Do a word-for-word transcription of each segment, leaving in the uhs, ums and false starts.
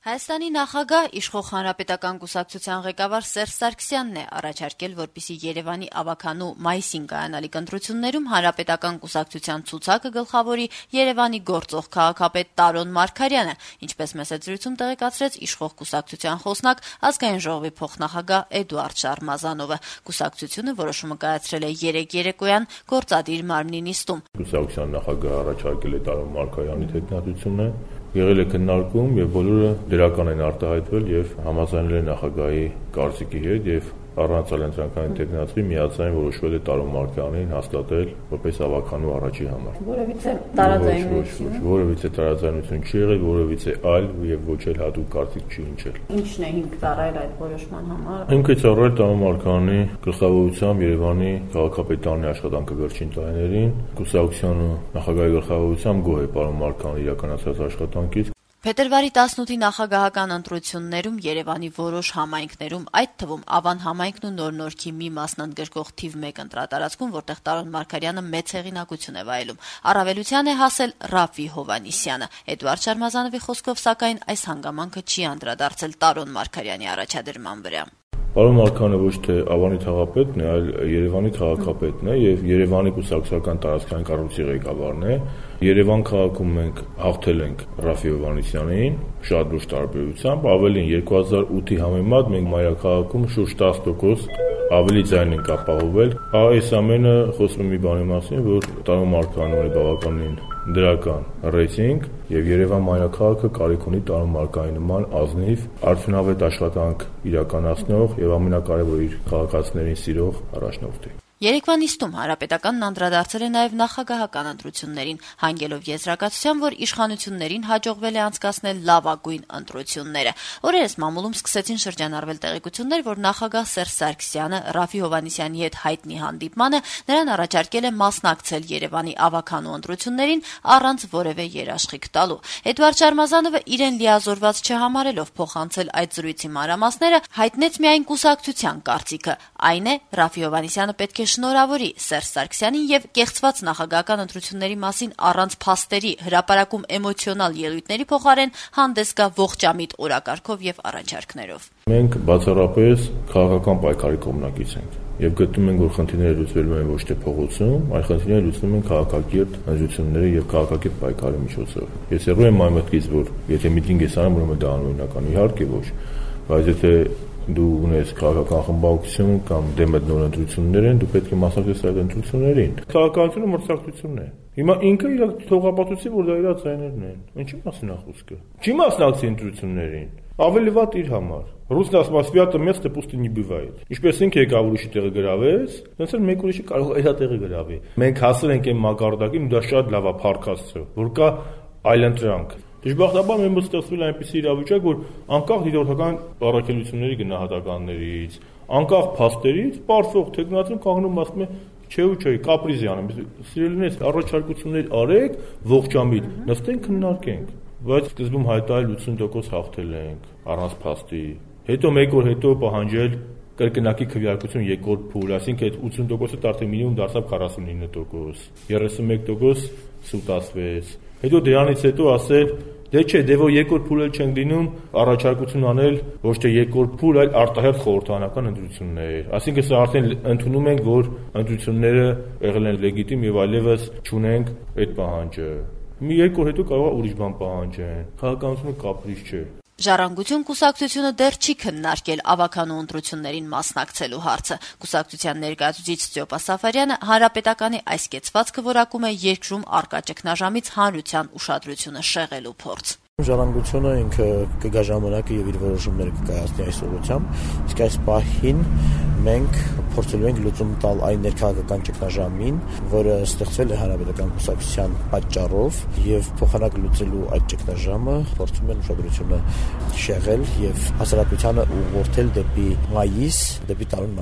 Հայաստանի նախագահ իշխող հանրապետական կուսակցության ղեկավար Սերժ Սարգսյանն է առաջարկել, որպեսզի Երևանի ավագանու մայիսին կայանալիք ընտրություններում հանրապետական կուսակցության ցուցակը գլխավորի Երևանի գործող քաղաքապետ Տարոն Մարգարյանը, ինչպես մեծ զրույցում տեղեկացրեց իշխող կուսակցության խոսնակ ազգային ժողովի փոխնախագահ Էդուարդ Շարմազանովը։ Կուսակցությունը որոշումը կայացրել է երեկ երեկոյան գործադիր մարմնի նիստում։ Կուսակցության նախագահը առաջարկել է Տարոն Մարգարյանի թեկնածությունը, եղել է քննարկում եւ բոլորը դրական են արտահայտվել եւ համաձայնել են նախագահի կարծիքի հետ եւ առանց այլընտրանքային տեխնացի միացային որոշվել է Տարոն Մարգարյանին հաստատել որպես ավականու առաջի համար։ Որևիցե տարաձայնություն, որևիցե տարաձայնություն չի եղել, որևիցե այլ եւ ոչ էլ հատուկ կարծիք չի հնչել։ Ինչն է հիմք ծառայել այդ որոշման համար։ Հիմք է ծառայել Տարոն Մարգարյանի գլխավորությամբ Երևանի քաղաքապետարանի աշխատանքը վերջին տարիներին, կուսակցության նախագահի գլխավորությամբ գոհ է Տարոն Մարգարյանը իրականացրած աշխատանքից։ Փետրվարի տասնութի նախագահական ընտրություններում Երևանի որոշ համայնքներում, այդ թվում Ավան համայնքն ու Նոր Նորքի մի մասն ընդգրկող թիվ մեկ ընտրատարածքում, որտեղ Տարոն Մարգարյանը մեծ հեղինակություն է վայելում, առավելության է հասել Ռաֆֆի Հովհաննիսյանը։ Էդուարդ Շարմազանովի խոսքով, սակայն, այս հանգամանքը չի անդրադարձել Տարոն Մարգարյանի առաջադրման վրա։ Տարոն Մարգարյանը ոչ թե Ավանի քաղաքապետն է, այլ Երևանի քաղաքապետն է եւ Երևանի կուսակցական տարածքային կառույցի ղեկավարն է։ Երևան քաղաքում մենք հաղթել ենք Ռաֆֆի Հովհաննիսյանին շատ լուրջ տարբերությամբ, ավելին երկու հազար ութի համեմատ մենք մայրաքաղաքում շուրջ տասը տոկոս ավելի ձայն ենք ապահովել։ Այս ամենը խոսում է մի բանի մասին, որ Տարոն Մարգարյանը ունի բավականին դրական ռեյտինգ եւ Երևան մայրաքաղաքը կարիք ունի Տարոն Մարգարյանի նման ազնիվ, արդյունավետ աշխատանք իրականացնող եւ ամենակարևորը իր քաղաքացիներին սիրող առաջնորդի։ Երեկվա նիստում հանրապետականն անդրադարձել է նաև նախագահական ընտրություններին, հանգելով եզրակացության, որ իշխանություններին հաջողվել է անցկացնել լավագույն ընտրությունները։ Օրերս մամուլում սկսեցին շրջանառվել տեղեկություններ, որ նախագահ Սերժ Սարգսյանը Ռաֆֆի Հովհաննիսյանի հետ հայտնի հանդիպմանը նրան առաջարկել է մասնակցել Երևանի ավականու ընտրություններին առանց որևէ երաշխիք տալու։ Էդուարդ Շարմազանովը իրեն լիազորված չհամարելով փոխանցել այդ զրույցի մանրամասները, հայտնեց միայն կուսակցության կարծիքը, այն է Ռաֆֆի Հովհաննիսյանը պետք է շնորհավորի Սերժ Սարգսյանին եւ կեղծված նախագահական ընտրությունների մասին առանց փաստերի հրապարակում էմոցիոնալ ելույթների փոխարեն հանդես գա ողջամիտ օրակարգով եւ առաջարկներով։ Մենք բացառապես քաղաքական պայքարի կողմնակից ենք եւ գտնում ենք, որ խնդիրները լուծվելու են ոչ թե փողոցում, այլ խնդիրները լուծվում են քաղաքակիրթ ընտրությունների եւ քաղաքակիրթ պայքարի միջոցով։ Ես եռում եմ այն մտքից, որ եթե միտինգ ես անում, ուրեմն դա անօրինական իհարկե ոչ, բայց եթե դու ունես քաղաքական խմբակցություն կամ դեմ նոր ընտրություններ են, դու պետք է մասնակցես այդ ընտրություններին։ Քաղաքականությունը մրցակցություն է։ Հիմա ինքը իր թողապատուցի, որ դա իր ձայներն են։ Ինչի մասին է խոսքը։ Չի մասնակցի ընտրություններին։ Ավելի վատ իր համար։ Ռուսն ասում է «Свято место пусто не бывает»։ Ինչպես ինքը եկավ ուրիշի տեղը գրավեց, այնպես էլ մեկ ուրիշը կարող է իր տեղը գրավի։ Մենք հասել ենք այն մակարդակին, ու դա շատ լավ է փառքաստը, որ կա այլընտրանք։ Դժբախտաբար մենք ստեղծվել այնպիսի իրավիճակ, որ անկախ դիտորդական առաքելությունների գնահատականներից, անկախ փաստերից, պարզող տեխնացին կանգնում ասում է չէ ու չէ, կապրիզյան եմ, սիրելիներս առաջարկություններ արեք, ողջամիտ, նստենք քննարկենք, բայց սկզբում հայտարարել ութսուն տոկոս հաղթել ենք առանց փաստի, հետո մեկ օր հետո պահանջել կրկնակի քվեարկություն երկրորդ փուլ, այսինքն այդ ութսուն տոկոսը արդեն մինիմում դարձավ քառասունինը տոկոս, երեսունմեկ տոկոս սուտացվեց։ Հետո դրանից հետո ասել, դե չէ, դե որ երկրորդ փուլ էլ չենք դինում, առաջարկություն անել ոչ թե երկրորդ փուլ, այլ արտահերթ խորհրդարանական ընտրություններ։ Այսինքն սա արդեն ընդունում ենք, որ ընտրությունները եղել են լեգիտիմ եւ այլևս չունենք այդ պահանջը։ Մի երկու օր հետո կարող է ուրիշ բան պահանջեն։ Քաղաքականությունը կապրիչ չէ։ Ժառանգություն կուսակցությունը դեռ չի քննարկել ավականու ընտրություններին մասնակցելու հարցը։ Կուսակցության ներկայացուցիչ Ստյոպա Սաֆարյանը հանրապետականի այս կեցվածքը որակում է երկրում առկա ճգնաժամից հանրության ուշադրությունը շեղելու փորձ։ Ժառանգությունը ինքը կգա ժամանակը եւ իր որոշումները կկայացնի այս ուղղությամբ, իսկ այս պահին մենք փորձելու ենք լուծում տալ այն ներքաղաքական ճգնաժամին, որը ստեղծվել է հանրապետական կուսակցության պատճառով եւ փոխանակ լուծելու այդ ճգնաժամը փորձում են ուշադրությունը շեղել եւ հասարակությանը ուղղորդել դեպի մայիս, դեպի Տարոն Մարգարյան։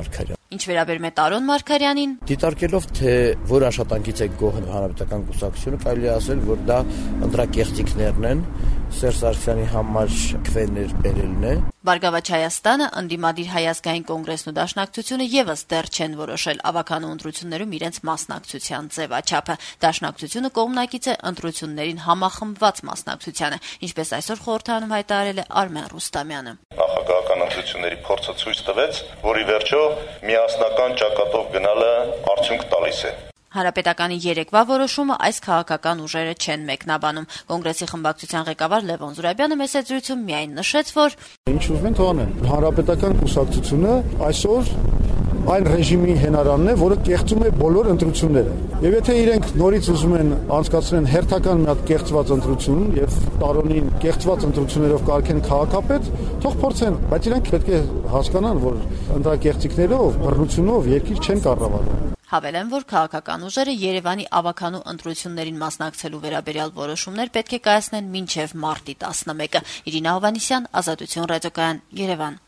Ինչ վերաբերում է Տարոն Մարգարյանին, դիտարկելով թե որ աշխատանքից է գոհ հանրապետական կուսակցությունը, կարելի է ասել, որ դա ընտրակեղծիքներն են, Սերժ Սարգսյանի համար քվեներ բերելն է։ Բարգավաճ Հայաստանը, ընդդիմադիր Հայ ազգային կոնգրեսն ու Դաշնակցությունը եւս դեռ չեն որոշել ավականու ընտրություններում իրենց մասնակցության ձևաչափը։ Դաշնակցությունը կողմնակից է ընտրություններին համախմբված մասնակցությանը, ինչպես այսօր խորհրդարանում հայտարարել է Արմեն Ռուստամյանը։ Նախագահական ընտրությունների փորձը ցույց տվեց, որ ի վերջո միասնական ճակատով գնալը արդյունք տալիս է։ Հանրապետականի երեկվա որոշումը այս քաղաքական ուժերը չեն մեկնաբանում։ Կոնգրեսի խմբակցության ղեկավար Լևոն Զուրաբյանը մեծ զրույցում միայն նշեց, որ ինչ ուզում են թողնեն։ Հանրապետական կուսակցությունը այսօր այն ռեժիմի հենարանն է, որը կեղծում է բոլոր ընտրությունները։ Եվ եթե իրենք նորից ուզում են անցկացնեն հերթական մի հատ կեղծված ընտրություն եւ Տարոնին կեղծված ընտրություններով կարգեն քաղաքապետ, թող փորձեն, բայց իրենք պետք է հասկանան, որ ընտրակեղծիքներով, բռնությունով երկիր չեն կառավարում։ Հավելեն, որ քաղաքական ուժերը Երևանի ավականու ընտրություններին մասնակցելու վերաբերյալ որոշումներ պետք է կայացնեն մինչև մարտի տասնմեկը։ Իրինա Հովհաննիսյան, Ազատություն ռադիոկայան, Երևան։